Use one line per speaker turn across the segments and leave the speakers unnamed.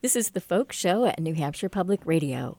This is The Folk Show at New Hampshire Public Radio.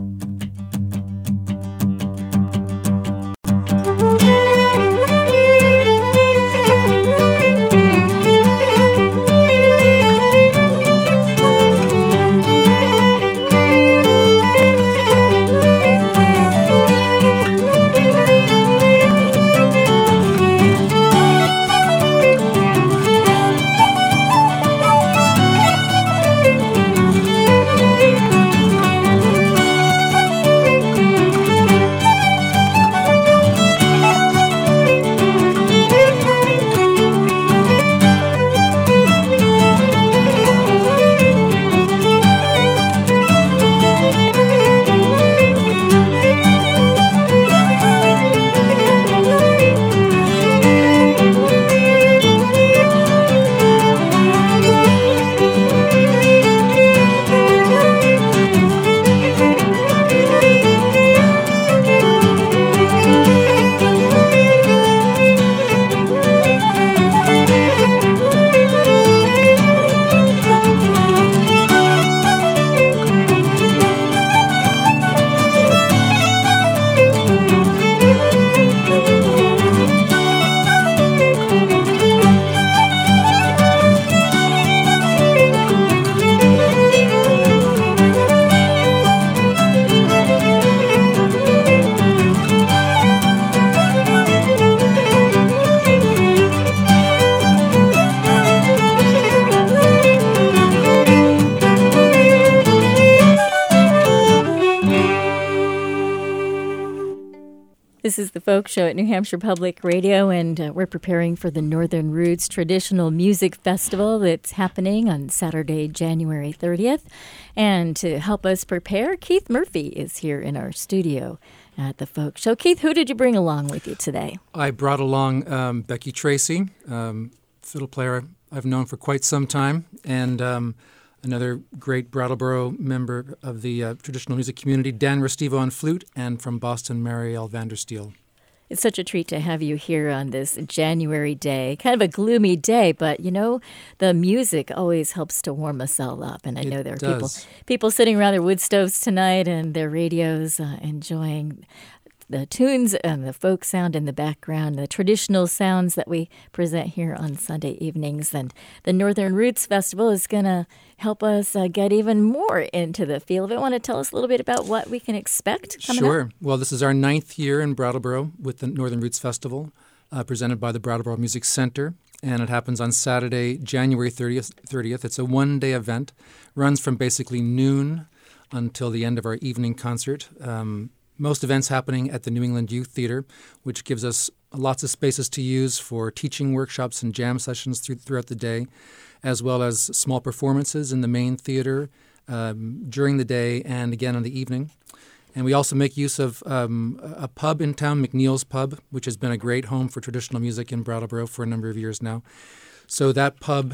This is The Folk Show at New Hampshire Public Radio, and we're preparing for the Northern Roots Traditional Music Festival that's happening on Saturday, January 30th. And to help us prepare, Keith Murphy is here in our studio at The Folk Show. Keith, who did you bring along with you today?
I brought along Becky Tracy, fiddle player I've known for quite some time, and another great Brattleboro member of the traditional music community, Dan Restivo on flute, and from Boston, Marielle Vandersteel.
It's such a treat to have you here on this January day. Kind of a gloomy day, but, you know, the music always helps to warm us all up. And I know there are people sitting around their wood stoves tonight and their radios enjoying the tunes and the folk sound in the background, the traditional sounds that we present here on Sunday evenings. And the Northern Roots Festival is going to help us get even more into the feel of it. Want to tell us a little bit about what we can expect coming up?
Sure. Well, this is our 9th year in Brattleboro with the Northern Roots Festival, presented by the Brattleboro Music Center. And it happens on Saturday, January 30th. It's a one-day event. Runs from basically noon until the end of our evening concert. Most events happening at the New England Youth Theater, which gives us lots of spaces to use for teaching workshops and jam sessions throughout the day, as well as small performances in the main theater during the day and again in the evening. And we also make use of a pub in town, McNeil's Pub, which has been a great home for traditional music in Brattleboro for a number of years now. So that pub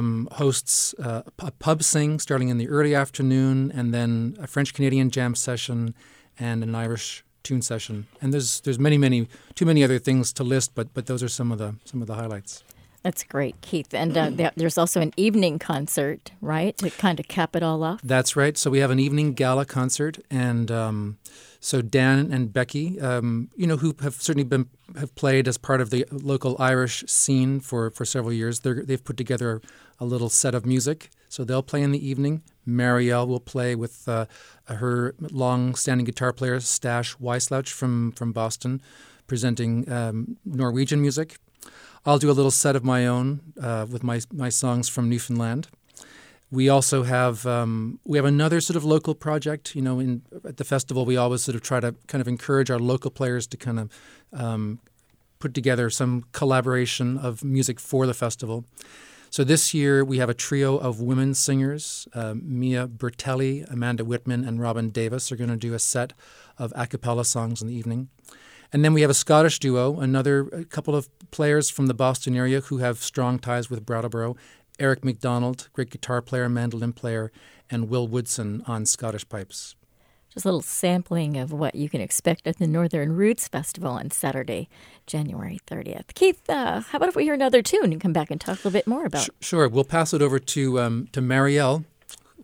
hosts a pub sing starting in the early afternoon, and then a French-Canadian jam session and an Irish tune session. And there's too many other things to list, but those are some of the highlights.
That's great, Keith. And there's also an evening concert, right, to kind of cap it all off?
That's right. So we have an evening gala concert, and so Dan and Becky, who have certainly have played as part of the local Irish scene for several years. They've put together a little set of music. So they'll play in the evening. Marielle will play with her long-standing guitar player, Stash Weisslauch from Boston, presenting Norwegian music. I'll do a little set of my own with my songs from Newfoundland. We also have another sort of local project. You know, at the festival, we always sort of try to kind of encourage our local players to kind of put together some collaboration of music for the festival. So this year we have a trio of women singers. Mia Bertelli, Amanda Whitman, and Robin Davis are going to do a set of a cappella songs in the evening. And then we have a Scottish duo, a couple of players from the Boston area who have strong ties with Brattleboro. Eric McDonald, great guitar player, mandolin player, and Will Woodson on Scottish pipes.
Just a little sampling of what you can expect at the Northern Roots Festival on Saturday, January 30th. Keith, how about if we hear another tune and come back and talk a little bit more about it?
Sure. We'll pass it over to Marielle,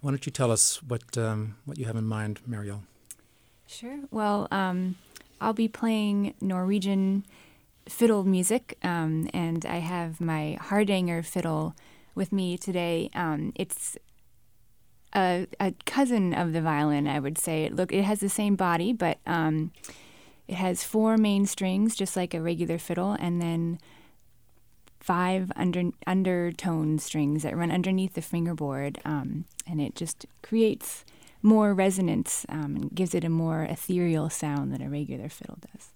Why don't you tell us what you have in mind, Marielle?
Sure. Well, I'll be playing Norwegian fiddle music, and I have my Hardanger fiddle with me today. It's a cousin of the violin, I would say. It has the same body, but it has 4 main strings, just like a regular fiddle, and then 5 undertone strings that run underneath the fingerboard, and it just creates more resonance and gives it a more ethereal sound than a regular fiddle does.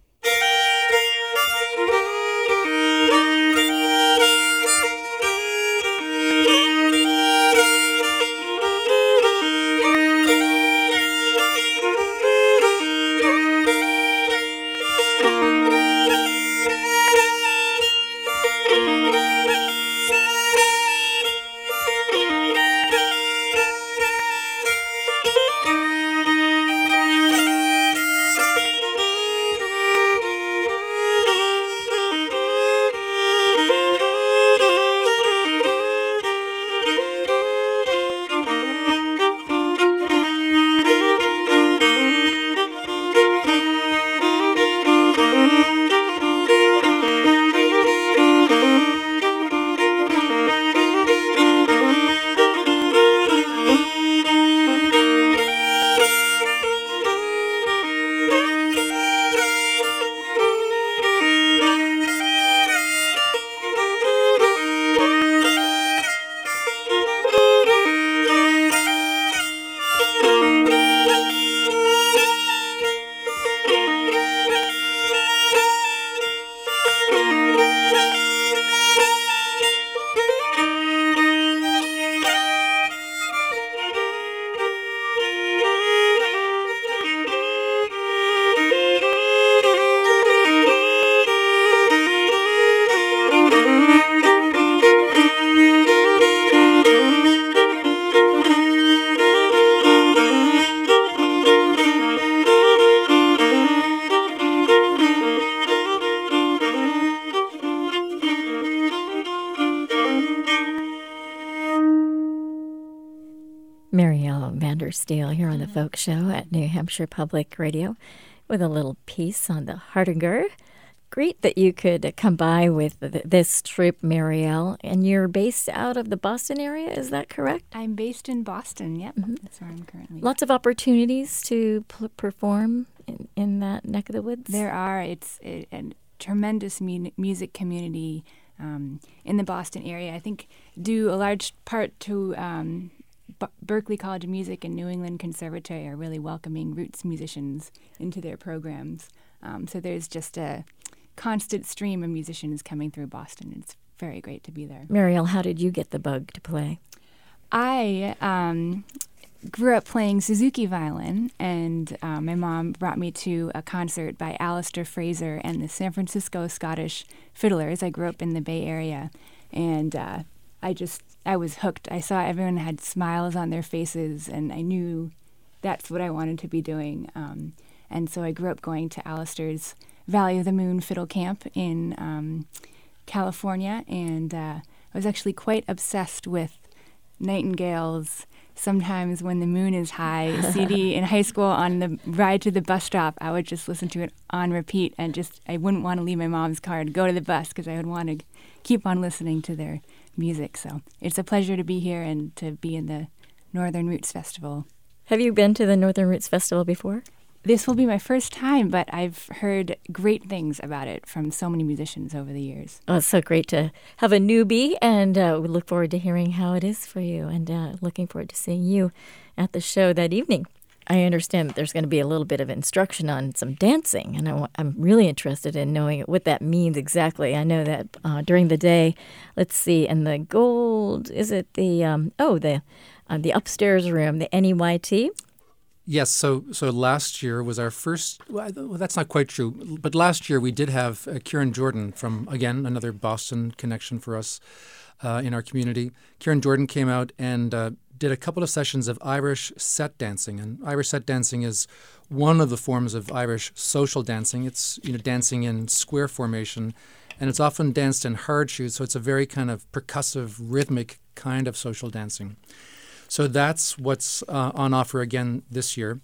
Marielle Vandersteel here on the Folk Show at New Hampshire Public Radio with a little piece on the Hardanger. Great that you could come by with this troupe, Marielle. And you're based out of the Boston area, is that correct?
I'm based in Boston, yep. Mm-hmm. That's where I'm currently.
Lots of opportunities to perform in that neck of the woods?
There are. It's a tremendous music community in the Boston area. I think due a large part to Berklee College of Music and New England Conservatory are really welcoming roots musicians into their programs. So there's just a constant stream of musicians coming through Boston. It's very great to be there.
Marielle, how did you get the bug to play?
I grew up playing Suzuki violin, and my mom brought me to a concert by Alistair Fraser and the San Francisco Scottish Fiddlers. I grew up in the Bay Area, and I was hooked. I saw everyone had smiles on their faces, and I knew that's what I wanted to be doing. And so I grew up going to Alistair's Valley of the Moon Fiddle Camp in California, and I was actually quite obsessed with Nightingale's Sometimes When the Moon is High CD in high school. On the ride to the bus stop, I would just listen to it on repeat, and I wouldn't want to leave my mom's car to go to the bus because I would want to keep on listening to their music. So it's a pleasure to be here and to be in the Northern Roots Festival.
Have you been to the Northern Roots Festival before?
This will be my first time, but I've heard great things about it from so many musicians over the years.
Oh, it's so great to have a newbie, and we look forward to hearing how it is for you, and looking forward to seeing you at the show that evening. I understand that there's going to be a little bit of instruction on some dancing, and I'm really interested in knowing what that means exactly. I know that during the day, let's see, in the gold, is it the upstairs room, the NEYT?
Yes, so last year was our first, well, that's not quite true, but last year we did have Kieran Jordan from, again, another Boston connection for us in our community. Kieran Jordan came out and did a couple of sessions of Irish set dancing. And Irish set dancing is one of the forms of Irish social dancing. It's dancing in square formation, and it's often danced in hard shoes, so it's a very kind of percussive, rhythmic kind of social dancing. So that's what's on offer again this year.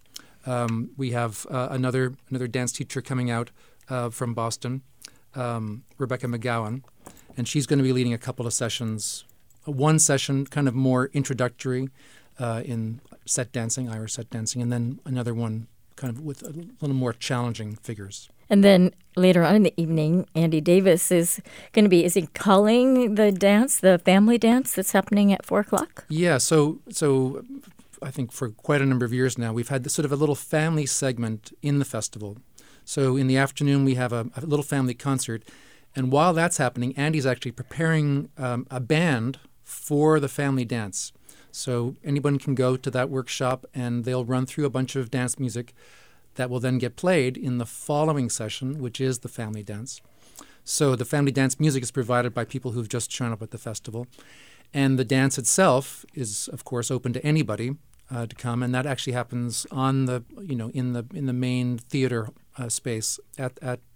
We have another dance teacher coming out from Boston, Rebecca McGowan, and she's going to be leading a couple of sessions. One session kind of more introductory in set dancing, Irish set dancing, and then another one kind of with a little more challenging figures.
And then later on in the evening, Andy Davis is going to be, is he calling the dance, the family dance that's happening at 4 o'clock?
Yeah, so I think for quite a number of years now, we've had this sort of a little family segment in the festival. So in the afternoon, we have a little family concert. And while that's happening, Andy's actually preparing a band for the family dance. So anyone can go to that workshop and they'll run through a bunch of dance music that will then get played in the following session, which is the family dance. So the family dance music is provided by people who've just shown up at the festival. And the dance itself is, of course, open to anybody to come, and that actually happens on the, in the main theater space at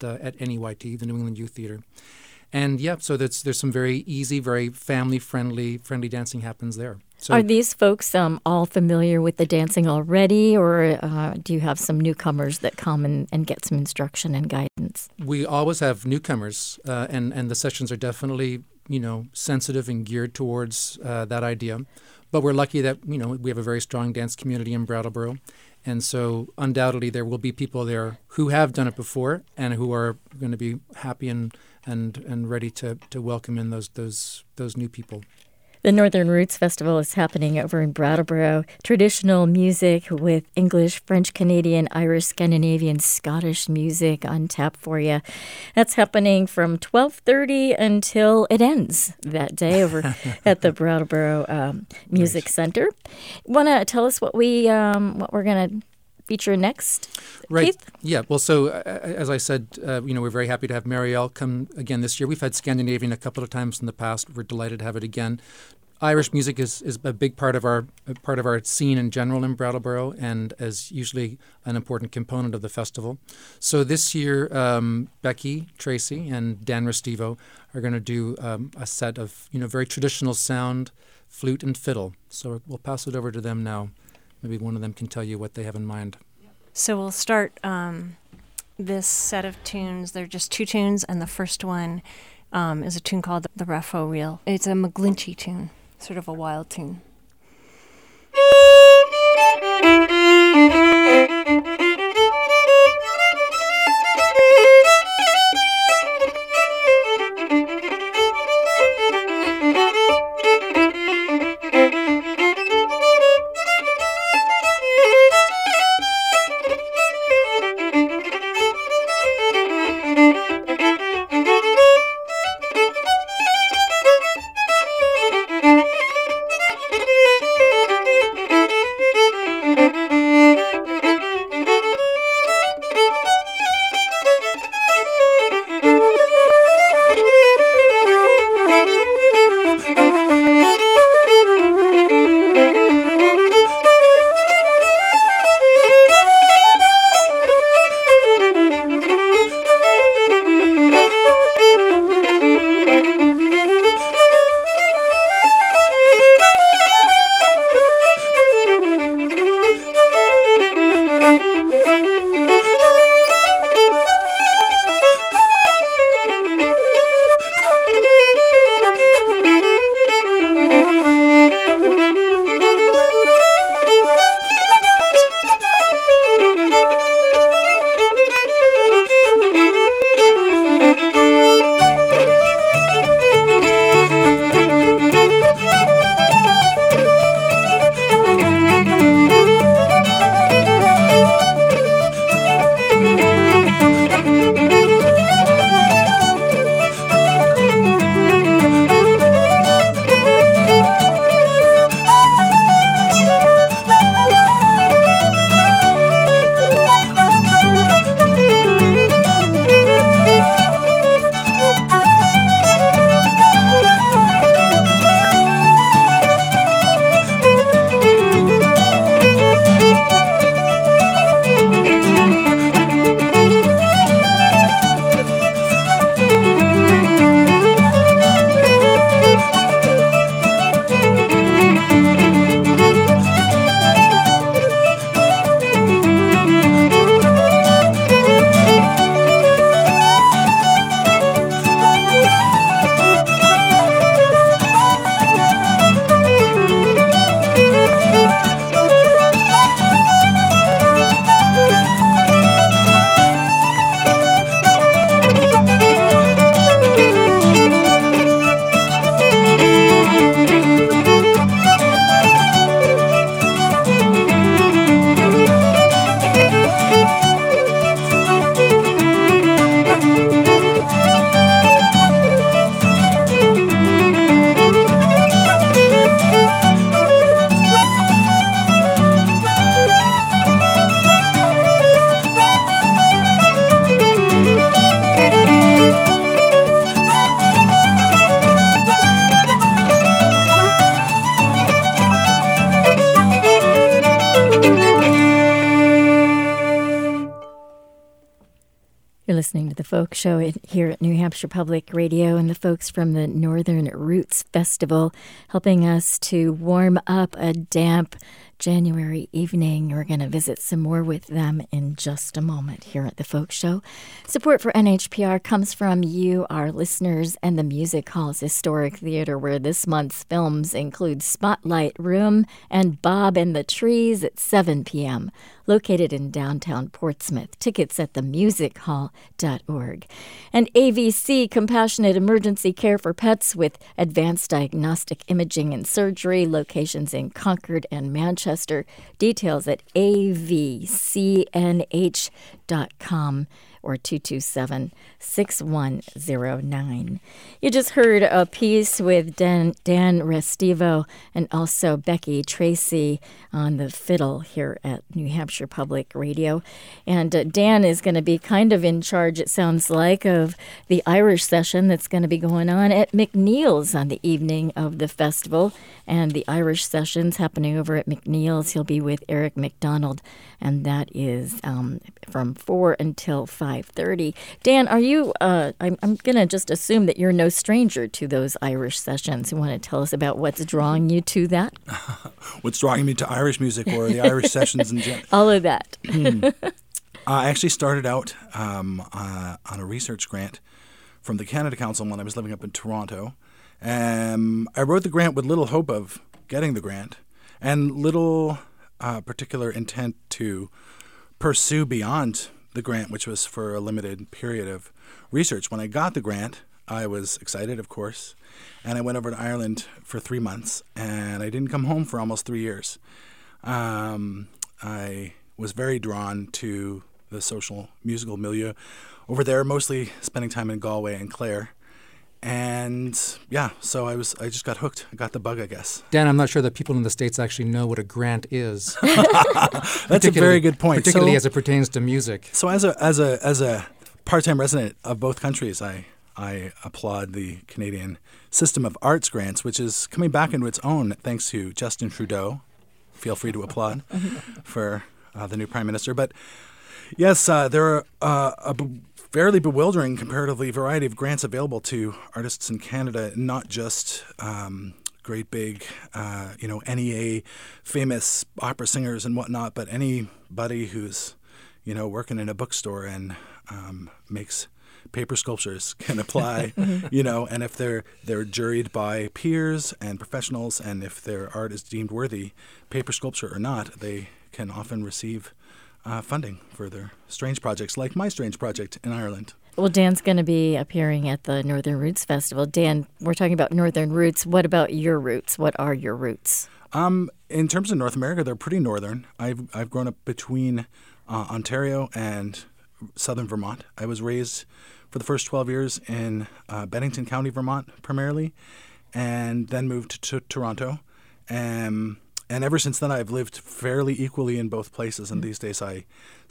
NEYT, the New England Youth Theater. And yeah, so there's some very easy, very family-friendly dancing happens there. So,
are these folks all familiar with the dancing already, or do you have some newcomers that come and get some instruction and guidance?
We always have newcomers, and the sessions are definitely, sensitive and geared towards that idea. But we're lucky that, we have a very strong dance community in Brattleboro. And so undoubtedly there will be people there who have done it before and who are going to be happy and ready to welcome in those new people.
The Northern Roots Festival is happening over in Brattleboro. Traditional music with English, French, Canadian, Irish, Scandinavian, Scottish music on tap for you. That's happening from 12:30 until it ends that day over at the Brattleboro Music Center. Want to tell us what we're going to feature next,
right.
Keith?
Yeah. Well, so as I said, we're very happy to have Marielle come again this year. We've had Scandinavian a couple of times in the past. We're delighted to have it again. Irish music is a big part of our scene in general in Brattleboro, and is usually an important component of the festival. So this year, Becky Tracy and Dan Restivo are going to do a set of very traditional sound, flute and fiddle. So we'll pass it over to them now. Maybe one of them can tell you what they have in mind.
So we'll start this set of tunes. They're just 2 tunes, and the first one is a tune called The Raffo Reel. It's a McGlinchey tune, sort of a wild tune.
You're listening to The Folk Show here at New Hampshire Public Radio, and the folks from the Northern Roots Festival helping us to warm up a damp January evening. We're going to visit some more with them in just a moment here at The Folk Show. Support for NHPR comes from you, our listeners, and the Music Hall's Historic Theater, where this month's films include Spotlight Room and Bob and the Trees at 7 p.m., located in downtown Portsmouth. Tickets at themusichall.org. And AVC, Compassionate Emergency Care for Pets with Advanced Diagnostic Imaging and Surgery, locations in Concord and Manchester. Details at avcnh.com or 227-6109. You just heard a piece with Dan Restivo and also Becky Tracy on the fiddle here at New Hampshire Public Radio. And Dan is going to be kind of in charge, it sounds like, of the Irish session that's going to be going on at McNeil's on the evening of the festival. And the Irish session's happening over at McNeil's. He'll be with Eric McDonald, and that is from 4 until 5:30. Dan, are you, I'm going to just assume that you're no stranger to those Irish sessions. You want to tell us about what's drawing you to that?
What's drawing me to Irish music or the Irish sessions in general?
All of that.
I actually started out on a research grant from the Canada Council when I was living up in Toronto. I wrote the grant with little hope of getting the grant and little particular intent to pursue beyond the grant, which was for a limited period of research. When I got the grant, I was excited, of course, and I went over to Ireland for 3 months, and I didn't come home for almost 3 years. I was very drawn to the social musical milieu over there, mostly spending time in Galway and Clare. And yeah, so I just got hooked. I got the bug, I guess.
Dan, I'm not sure that people in the States actually know what a grant is.
That's a very good point.
Particularly as it pertains to music.
So as a part-time resident of both countries, I applaud the Canadian system of arts grants, which is coming back into its own thanks to Justin Trudeau. Feel free to applaud for the new Prime Minister. But yes, there are a fairly bewildering, comparatively, variety of grants available to artists in Canada, not just great big, NEA famous opera singers and whatnot, but anybody who's, working in a bookstore and makes paper sculptures can apply, and if they're juried by peers and professionals, and if their art is deemed worthy, paper sculpture or not, they can often receive funding for their strange projects, like my strange project in Ireland.
Well, Dan's going to be appearing at the Northern Roots Festival. Dan, we're talking about Northern Roots. What about your roots? What are your roots?
In terms of North America, they're pretty northern. I've grown up between Ontario and southern Vermont. I was raised for the first 12 years in Bennington County, Vermont, primarily, and then moved to Toronto. And ever since then, I've lived fairly equally in both places. And these days, I'm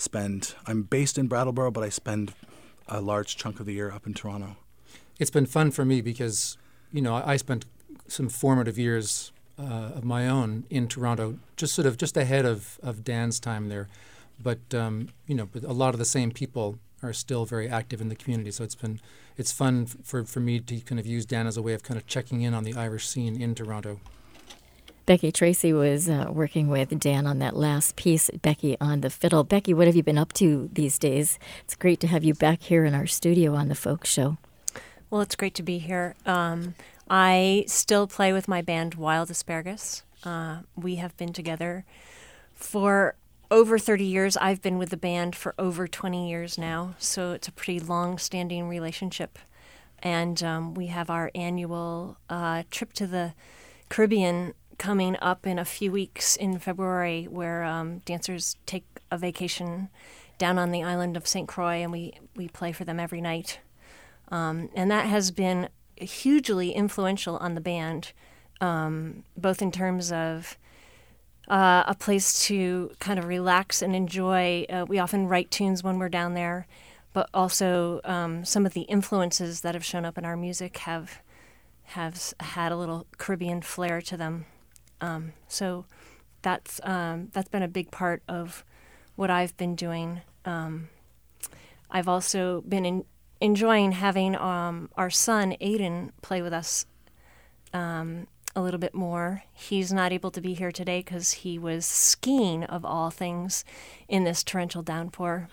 based in Brattleboro, but I spend a large chunk of the year up in Toronto.
It's been fun for me because, I spent some formative years of my own in Toronto, just ahead of Dan's time there. But but a lot of the same people are still very active in the community. So it's fun for me to kind of use Dan as a way of kind of checking in on the Irish scene in Toronto.
Becky Tracy was working with Dan on that last piece, Becky on the fiddle. Becky, what have you been up to these days? It's great to have you back here in our studio on the Folk Show.
Well, it's great to be here. I still play with my band Wild Asparagus, We have been together for over 30 years. I've been with the band for over 20 years now, so it's a pretty long-standing relationship. And we have our annual trip to the Caribbean coming up in a few weeks in February, where dancers take a vacation down on the island of St. Croix, and we play for them every night. And that has been hugely influential on the band, both in terms of a place to kind of relax and enjoy. We often write tunes when we're down there, but also some of the influences that have shown up in our music have had a little Caribbean flair to them. So that's been a big part of what I've been doing. I've also been enjoying having our son Aiden play with us a little bit more. He's not able to be here today because he was skiing, of all things, in this torrential downpour.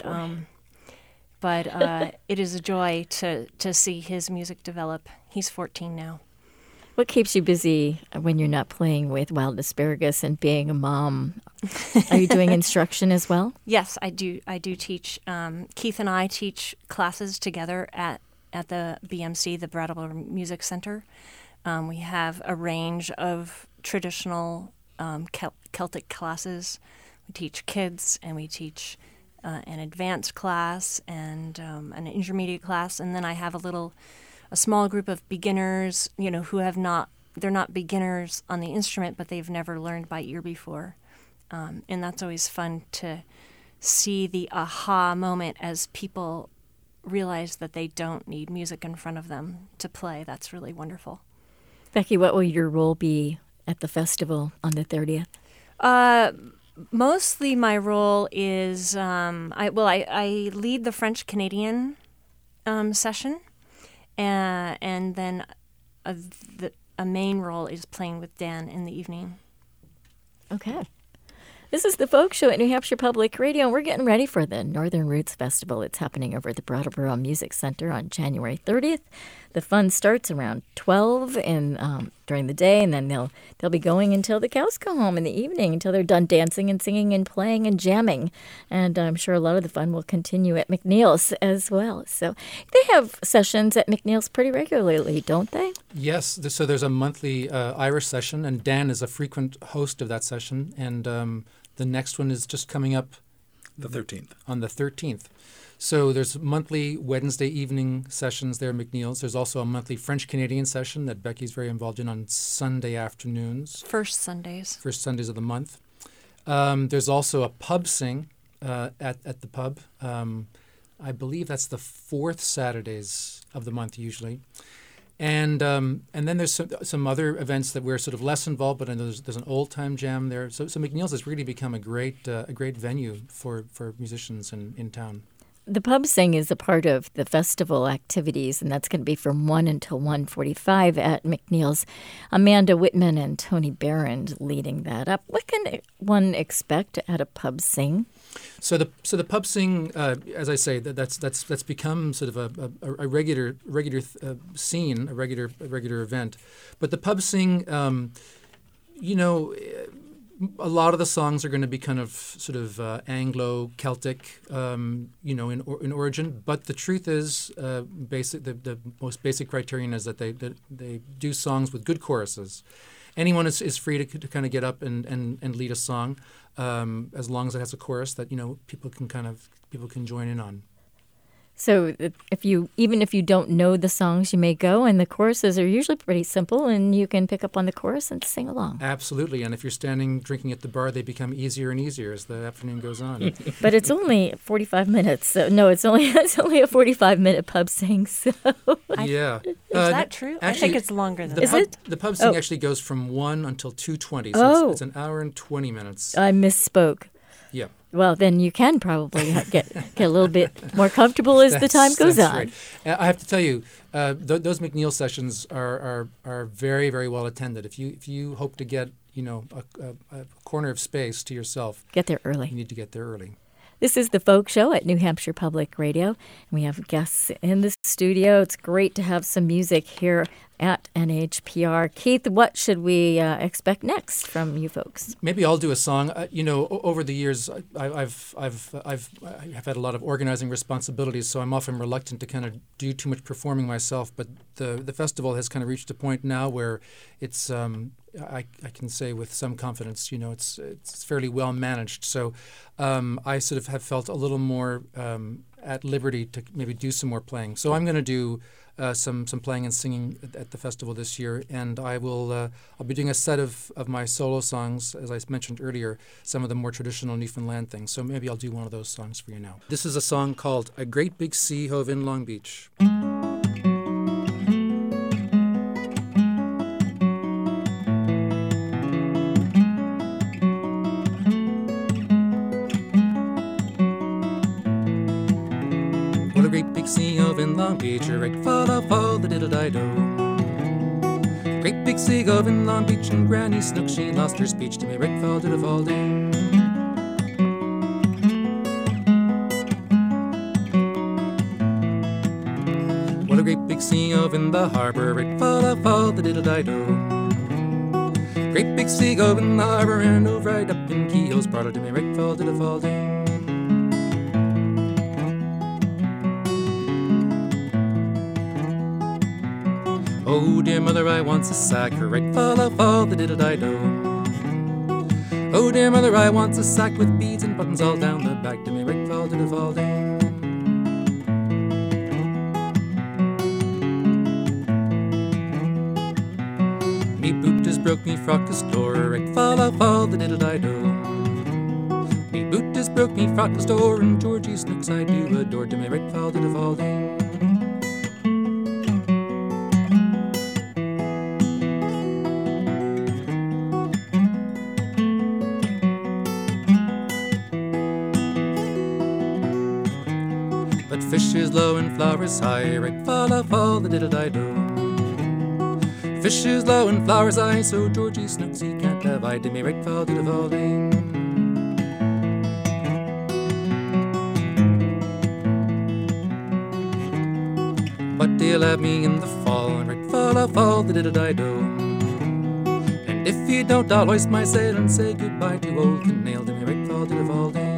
But it is a joy to see his music develop. He's 14 now.
What keeps you busy when you're not playing with Wild Asparagus and being a mom? Are you doing instruction as well?
Yes, I do. I do teach. Keith and I teach classes together at the BMC, the Brattleboro Music Center. We have a range of traditional Celtic classes. We teach kids, and we teach an advanced class and an intermediate class, and then I have a small group of beginners, who they're not beginners on the instrument, but they've never learned by ear before. And that's always fun to see the aha moment as people realize that they don't need music in front of them to play. That's really wonderful.
Becky, what will your role be at the festival on the 30th?
Mostly my role is, I lead the French-Canadian session, and then a main role is playing with Dan in the evening.
Okay. This is the Folk Show at New Hampshire Public Radio, and we're getting ready for the Northern Roots Festival. It's happening over at the Brattleboro Music Center on January 30th. The fun starts around 12 during the day, and then they'll be going until the cows go home in the evening, until they're done dancing and singing and playing and jamming. And I'm sure a lot of the fun will continue at McNeil's as well. So they have sessions at McNeil's pretty regularly, don't they?
Yes. So there's a monthly Irish session, and Dan is a frequent host of that session. And the next one is just coming up
the 13th.
On the 13th. So there's monthly Wednesday evening sessions there at McNeil's. There's also a monthly French-Canadian session that Becky's very involved in on Sunday afternoons.
First Sundays of
the month. There's also a pub sing at the pub. I believe that's the fourth Saturdays of the month usually. And then there's some other events that we're sort of less involved, but I know there's an old time jam there. So McNeil's has really become a great venue for musicians in town.
The pub sing is a part of the festival activities, and that's going to be from 1 until 1:45 at McNeil's. Amanda Whitman and Tony Barron leading that up. What can one expect at a pub sing?
So the pub sing, as I say, that's become sort of a regular scene, a regular event. But the pub sing, a lot of the songs are going to be kind of sort of Anglo-Celtic, in origin. But the truth is, the most basic criterion is that they do songs with good choruses. Anyone is free to kind of get up and lead a song, as long as it has a chorus that people can join in on.
So even if you don't know the songs, you may go, and the choruses are usually pretty simple, and you can pick up on the chorus and sing along.
Absolutely, and if you're standing drinking at the bar, they become easier and easier as the afternoon goes on.
But it's only 45 minutes. So no, it's only a 45-minute pub sing. So
yeah,
is that true?
Actually,
I think it's longer than
that. Is it?
The pub sing actually goes from 1 until 2:20, so it's an hour and 20 minutes.
I misspoke.
Yeah.
Well, then you can probably get a little bit more comfortable as the time goes on.
Right. I have to tell you, those McNeil sessions are very, very well attended. If you hope to get a corner of space to yourself,
get there early.
You need to get there early.
This is the Folk Show at New Hampshire Public Radio. We have guests in the studio. It's great to have some music here at NHPR. Keith, what should we expect next from you folks?
Maybe I'll do a song. Over the years, I've had a lot of organizing responsibilities, so I'm often reluctant to kind of do too much performing myself. But the festival has kind of reached a point now where it's I can say with some confidence, it's fairly well managed. So I sort of have felt a little more at liberty to maybe do some more playing. So I'm going to do some playing and singing at the festival this year, and I'll be doing a set of my solo songs, as I mentioned earlier, some of the more traditional Newfoundland things. So maybe I'll do one of those songs for you now. This is a song called "A Great Big Sea Hove in Long Beach." Sea hove in Long Beach, a right fall of all the diddle-di-do. Great big sea hove in Long Beach, and Granny Snook, she lost her speech to me, right fall diddle-fall-day. What a great big sea hove in the harbor, right fall of all the diddle-di-do. Great big sea hove in the harbor, and over right up in Keogh's parlor to me, right fall diddle-fall-day. Oh, dear mother, I wants a sack, her right fall of all the diddle-di-do. Oh, dear mother, I wants a sack with beads and buttons all down the back to me, right fall diddle-fall-day. Me boot is broke, me frock is tore, right fall of all the diddle-di-do. Me boot is broke, me frock is tore, and Georgie Snooks I do adore to me, right fall diddle-fall-day. Fish is low and flowers high, right fall of all the diddle-di-do. Fish is low and flowers high, so Georgie Snooks he can't divide to me, right fall diddle-fall-day. But he'll have me in the fall, right fall of all the diddle-di-do. And if he don't, I'll hoist my sail and say goodbye to old Canaille to me, right fall diddle-fall-day.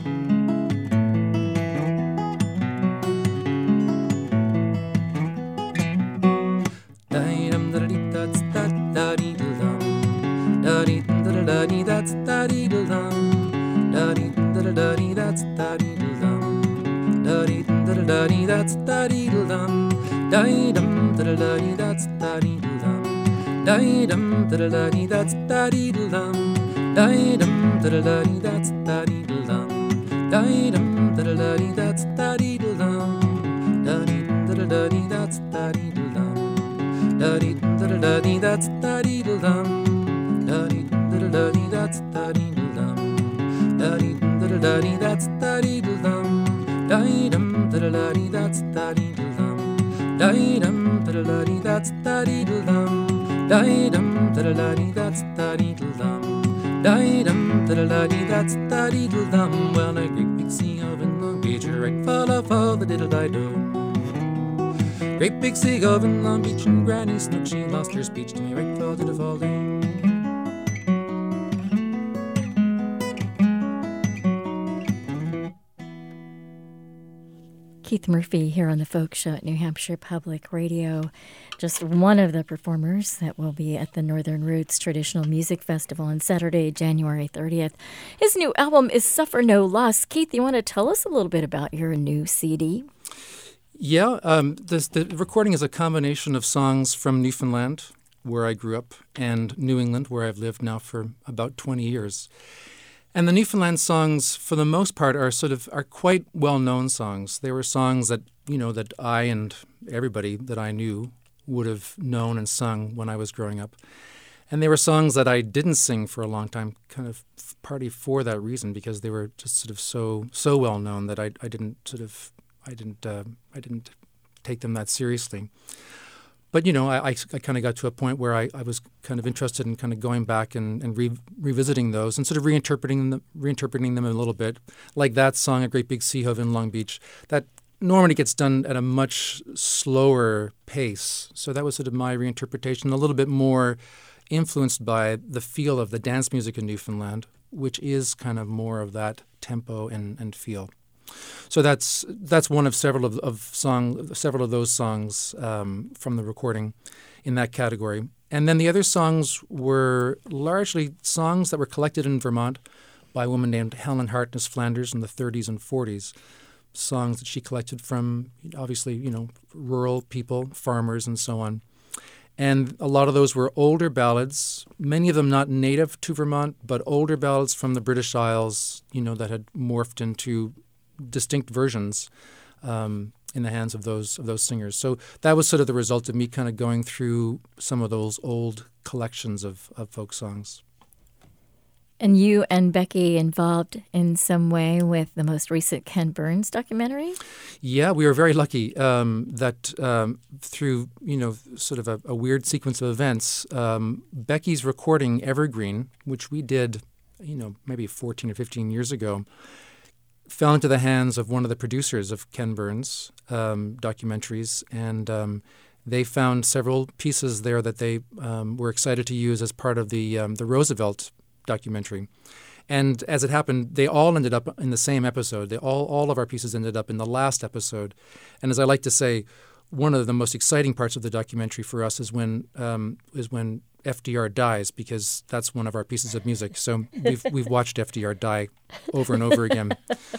That's da dee dum, da dee da dee. That's da dee dum, da dee da dee. That's da dee dum, da dum da dee. That's da dee dum, da dum da dee. That's da dee dum, da dum da dee. That's da dee dum, da dum da dee. That's da dee dum, da dee da dee. That's da dee dum, da dee da dee. That's da dee dum, da dee da dee. That's da dee dum, da dee da dee. That's da dee dum, da dum da dee. That's da dee dum, da dum da dee. That's da dee dum, da dum da dee. That's da dee dum, da dum da dee. That's da dee dum. Well, a great big sea hove in Long Beach, a right fall of all the diddle-di-do. Great big sea hove in Long Beach, and Granny Snook she lost her speech to me, right fall diddle-fall-day.
Keith Murphy here on The Folk Show at New Hampshire Public Radio. Just one of the performers that will be at the Northern Roots Traditional Music Festival on Saturday, January 30th. His new album is Suffer No Loss. Keith, you want to tell us a little bit about your new CD?
Yeah, the recording is a combination of songs from Newfoundland, where I grew up, and New England, where I've lived now for about 20 years. And the Newfoundland songs, for the most part, are quite well-known songs. They were songs that, that I and everybody that I knew would have known and sung when I was growing up. And they were songs that I didn't sing for a long time, kind of partly for that reason, because they were just sort of so well-known that I didn't take them that seriously. But, I kind of got to a point where I was kind of interested in kind of going back and revisiting those and sort of reinterpreting them a little bit, like that song, A Great Big Sea Hove in Long Beach. That Normandy gets done at a much slower pace. So that was sort of my reinterpretation, a little bit more influenced by the feel of the dance music in Newfoundland, which is kind of more of that tempo and feel. So that's one of several of those songs from the recording in that category. And then the other songs were largely songs that were collected in Vermont by a woman named Helen Hartness Flanders in the 30s and 40s. Songs that she collected from, obviously, rural people, farmers, and so on. And a lot of those were older ballads, many of them not native to Vermont, but older ballads from the British Isles, that had morphed into distinct versions in the hands of those singers. So that was sort of the result of me kind of going through some of those old collections of folk songs.
And you and Becky involved in some way with the most recent Ken Burns documentary?
Yeah, we were very lucky that through, sort of a weird sequence of events, Becky's recording Evergreen, which we did, maybe 14 or 15 years ago, fell into the hands of one of the producers of Ken Burns documentaries, and they found several pieces there that they were excited to use as part of the Roosevelt documentary. And as it happened, they all ended up in the same episode. All of our pieces ended up in the last episode. And as I like to say, one of the most exciting parts of the documentary for us is when FDR dies, because that's one of our pieces of music. So we've watched FDR die over and over again.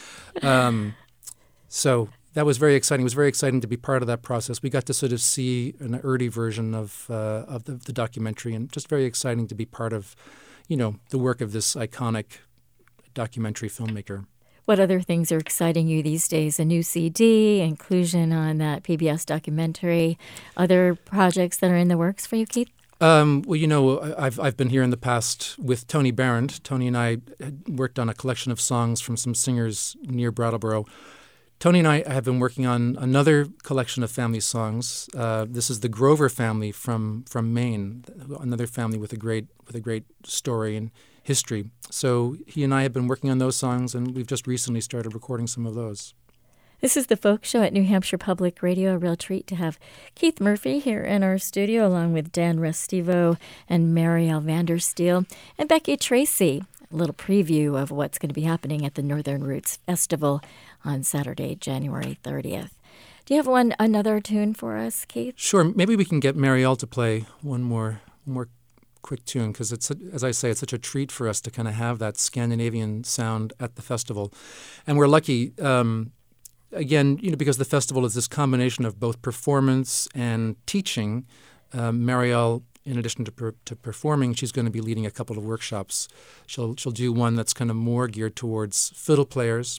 So that was very exciting. It was very exciting to be part of that process. We got to sort of see an early version of the documentary, and just very exciting to be part of the work of this iconic documentary filmmaker.
What other things are exciting you these days? A new CD, inclusion on that PBS documentary, other projects that are in the works for you, Keith?
I've been here in the past with Tony Barrand. Tony and I had worked on a collection of songs from some singers near Brattleboro. Tony and I have been working on another collection of family songs. This is the Grover family from Maine, another family with a great story and history. So he and I have been working on those songs, and we've just recently started recording some of those.
This is The Folk Show at New Hampshire Public Radio. A real treat to have Keith Murphy here in our studio, along with Dan Restivo and Marielle Vandersteel and Becky Tracy. A little preview of what's going to be happening at the Northern Roots Festival on Saturday, January 30th. Do you have another tune for us, Keith?
Sure. Maybe we can get Marielle to play one more quick tune, because it's, as I say, it's such a treat for us to kind of have that Scandinavian sound at the festival. And we're lucky, again, because the festival is this combination of both performance and teaching. Marielle, in addition to performing, she's going to be leading a couple of workshops. She'll do one that's kind of more geared towards fiddle players,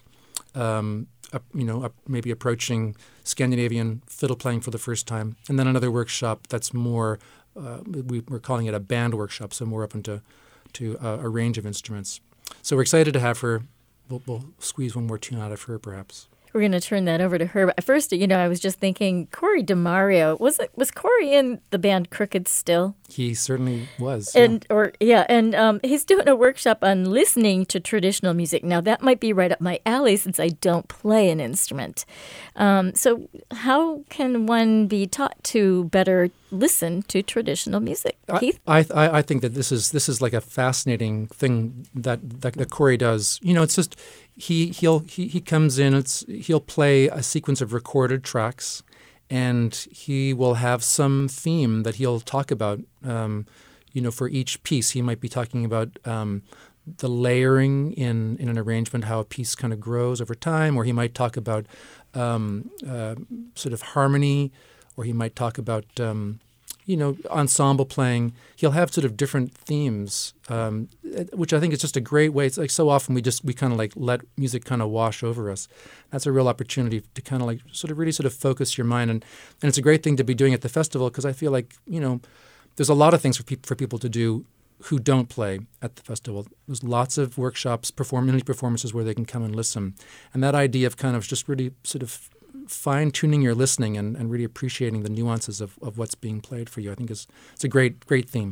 maybe approaching Scandinavian fiddle playing for the first time, and then another workshop that's more, we're calling it a band workshop, so more up into a range of instruments. So we're excited to have her. We'll squeeze one more tune out of her, perhaps. We're
going to turn that over to her. But first, I was just thinking, Corey DeMario, was Corey in the band Crooked Still?
He certainly was.
And he's doing a workshop on listening to traditional music. Now, that might be right up my alley since I don't play an instrument. So how can one be taught to better listen to traditional music? Keith?
I think that this is like a fascinating thing that Corey does. It's just he comes in. He'll play a sequence of recorded tracks, and he will have some theme that he'll talk about. For each piece, he might be talking about the layering in an arrangement, how a piece kind of grows over time, or he might talk about sort of harmony, or he might talk about ensemble playing. He'll have sort of different themes, which I think is just a great way. It's like so often we kind of like let music kind of wash over us. That's a real opportunity to kind of like sort of really sort of focus your mind, and it's a great thing to be doing at the festival, because I feel like there's a lot of things for people to do who don't play at the festival. There's lots of workshops, mini performances where they can come and listen, and that idea of kind of just really sort of fine-tuning your listening and really appreciating the nuances of what's being played for you, I think it's a great theme.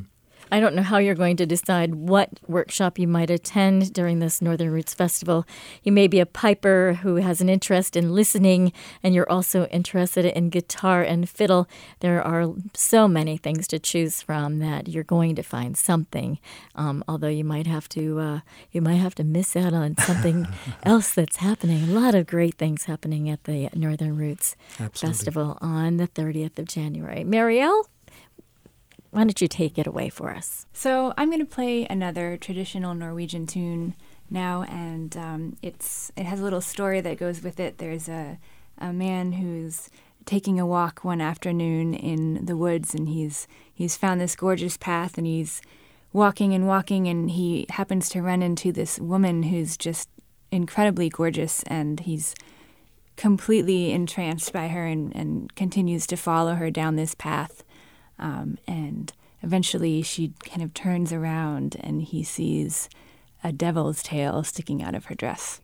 I don't know how you're going to decide what workshop you might attend during this Northern Roots Festival. You may be a piper who has an interest in listening, and you're also interested in guitar and fiddle. There are so many things to choose from that you're going to find something. Although you might have to miss out on something else that's happening. A lot of great things happening at the Northern Roots Festival on the 30th of January. Marielle, why don't you take it away for us?
So I'm going to play another traditional Norwegian tune now, and it has a little story that goes with it. There's a man who's taking a walk one afternoon in the woods, and he's found this gorgeous path, and he's walking, and he happens to run into this woman who's just incredibly gorgeous, and he's completely entranced by her and continues to follow her down this path. And eventually she kind of turns around and he sees a devil's tail sticking out of her dress.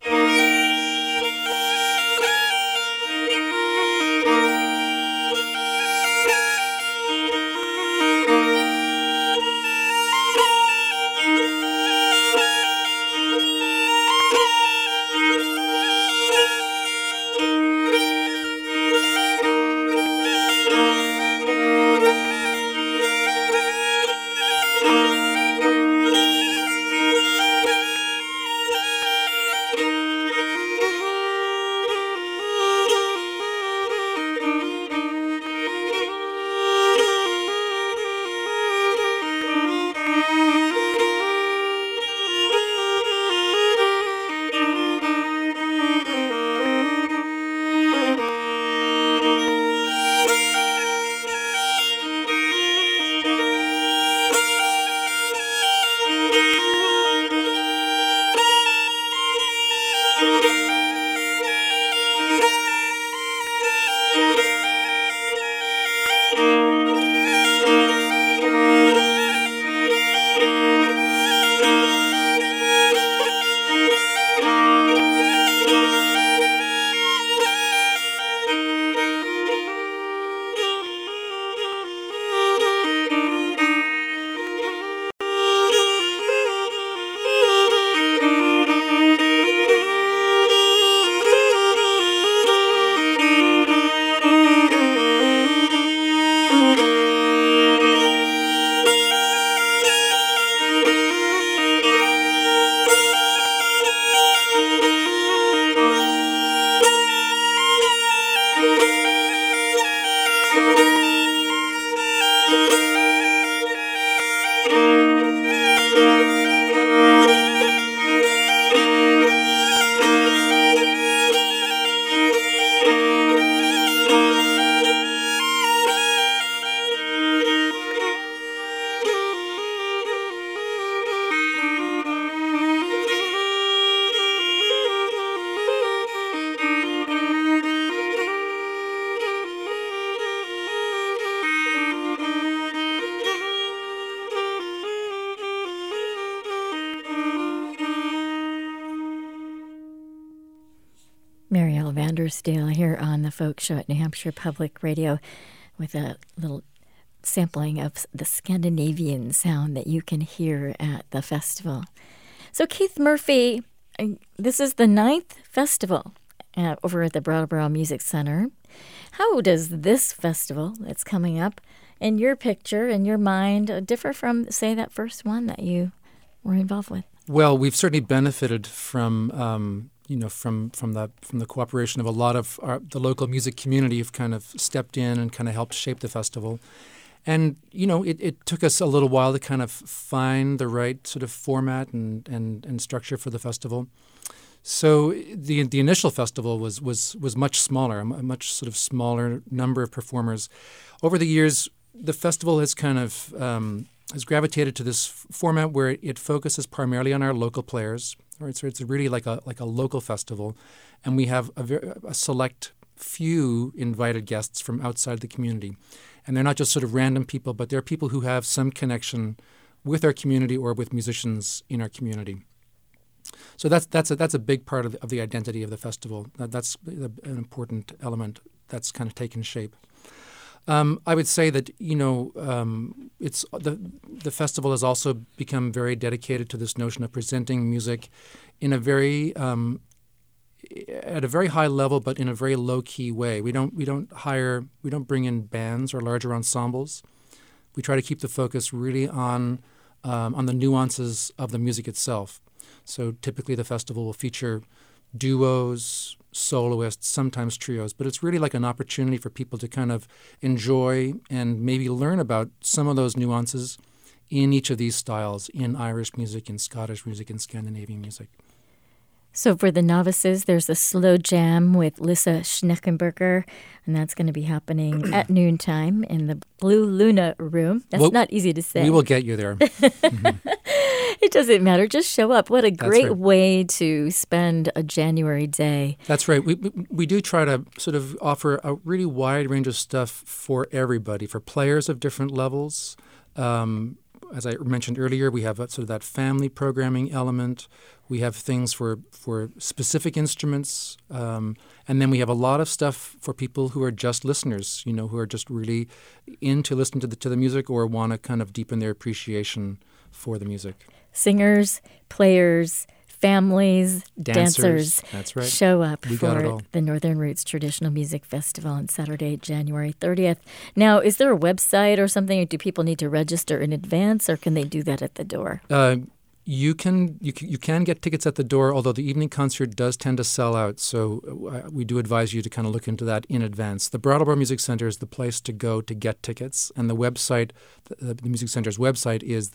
Marielle Vandersdale here on the Folk Show at New Hampshire Public Radio with a little sampling of the Scandinavian sound that you can hear at the festival. So Keith Murphy, this is the 9th festival over at the Brattleboro Music Center. How does this festival that's coming up in your picture, in your mind, differ from, say, that first one that you were involved with?
Well, we've certainly benefited from from the cooperation of a lot of the local music community who've kind of stepped in and kind of helped shape the festival. And, it took us a little while to kind of find the right sort of format and structure for the festival. So the initial festival was much smaller, a much sort of smaller number of performers. Over the years, the festival has kind of has gravitated to this format where it focuses primarily on our local players. Right? So it's really like a local festival, and we have a select few invited guests from outside the community. And they're not just sort of random people, but they're people who have some connection with our community or with musicians in our community. So that's a big part of the identity of the festival. That's an important element that's kind of taken shape. I would say that it's the festival has also become very dedicated to this notion of presenting music in a very at a very high level, but in a very low key way. We don't bring in bands or larger ensembles. We try to keep the focus really on the nuances of the music itself. So typically, the festival will feature duos, soloists, sometimes trios, but it's really like an opportunity for people to kind of enjoy and maybe learn about some of those nuances in each of these styles, in Irish music, in Scottish music, in Scandinavian music.
So for the novices, there's a slow jam with Lissa Schneckenberger, and that's going to be happening at noontime in the Blue Luna room. That's not easy to say.
We will get you there. Mm-hmm.
It doesn't matter. Just show up. What a great way to spend a January day.
That's right. We do try to sort of offer a really wide range of stuff for everybody, for players of different levels. As I mentioned earlier, we have sort of that family programming element. We have things for specific instruments. And then we have a lot of stuff for people who are just listeners, who are just really into listening to the music or want to kind of deepen their appreciation for the music.
Singers, players, families, dancers.
That's right.
Show up for the Northern Roots Traditional Music Festival on Saturday, January 30th. Now, is there a website or something? Or do people need to register in advance, or can they do that at the door?
You can get tickets at the door, although the evening concert does tend to sell out. So we do advise you to kind of look into that in advance. The Brattleboro Music Center is the place to go to get tickets, and the website, the Music Center's website is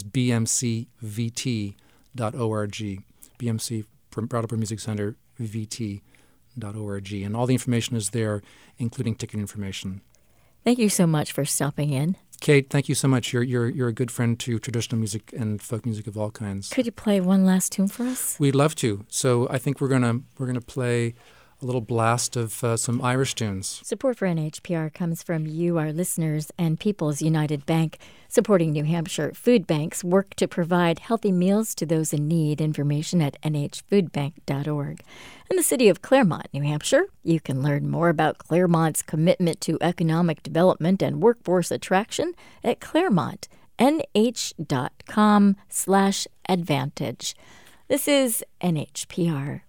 bmcvt.org. BMC from Brattleboro Music Center, vt.org. And all the information is there, including ticket information.
Thank you so much for stopping in.
Kate, thank you so much. You're a good friend to traditional music and folk music of all kinds.
Could you play one last tune for us?
We'd love to. So I think we're gonna play a little blast of some Irish tunes.
Support for NHPR comes from you, our listeners, and People's United Bank, supporting New Hampshire food banks work to provide healthy meals to those in need. Information at nhfoodbank.org. In the city of Claremont, New Hampshire, you can learn more about Claremont's commitment to economic development and workforce attraction at ClaremontNH.com/advantage. This is NHPR.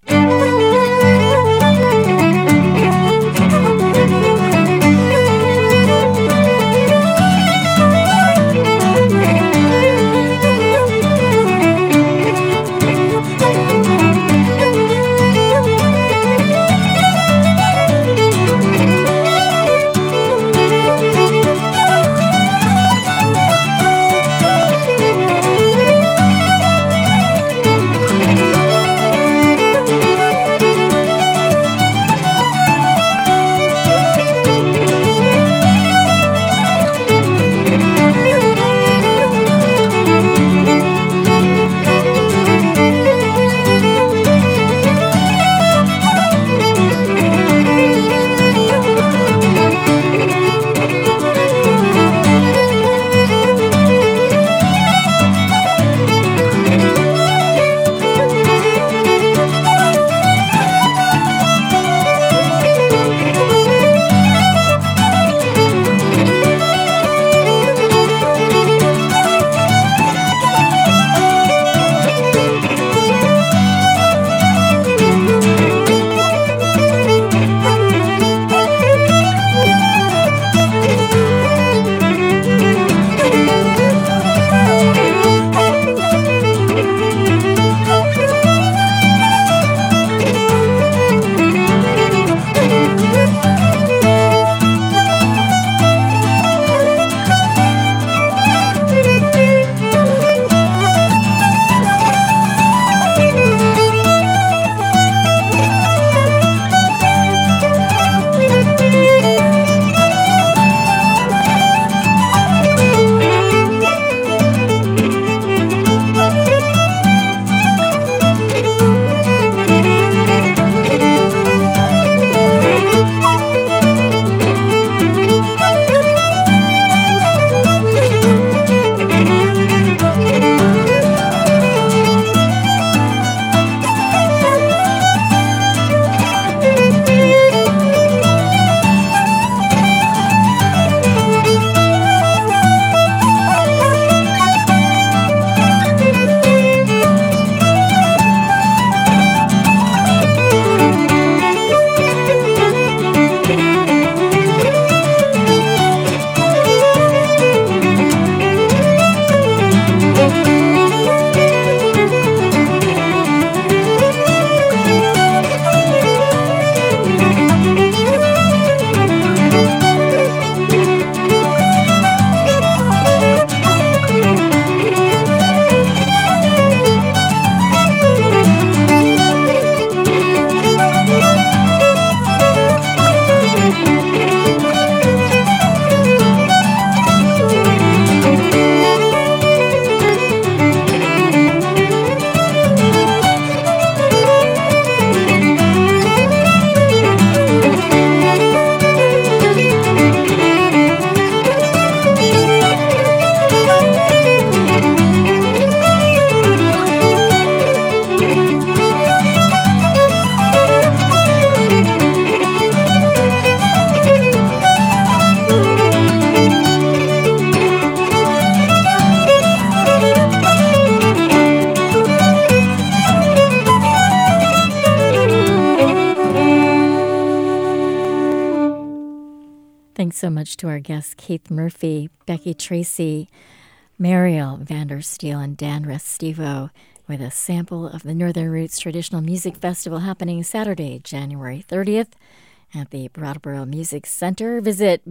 Thanks so much to our guests, Keith Murphy, Becky Tracy, Mariel Vandersteel, and Dan Restivo, with a sample of the Northern Roots Traditional Music Festival happening Saturday, January 30th at the Brattleboro Music Center. Visit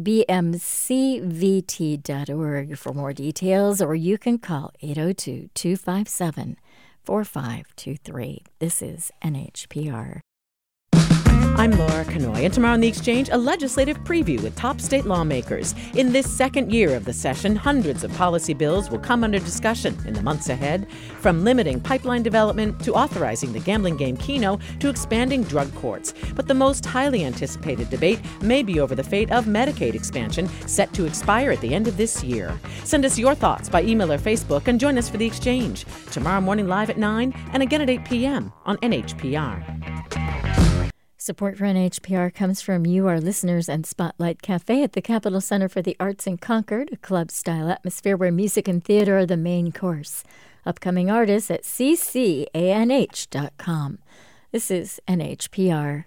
bmcvt.org for more details, or you can call 802-257-4523. This is NHPR.
I'm Laura Kanoy, and tomorrow on The Exchange, a legislative preview with top state lawmakers. In this second year of the session, hundreds of policy bills will come under discussion in the months ahead, from limiting pipeline development to authorizing the gambling game Keno to expanding drug courts. But the most highly anticipated debate may be over the fate of Medicaid expansion, set to expire at the end of this year. Send us your thoughts by email or Facebook and join us for The Exchange. Tomorrow morning live at 9 and again at 8 p.m. on NHPR.
Support for NHPR comes from you, our listeners, and Spotlight Cafe at the Capitol Center for the Arts in Concord, a club-style atmosphere where music and theater are the main course. Upcoming artists at ccanh.com. This is NHPR.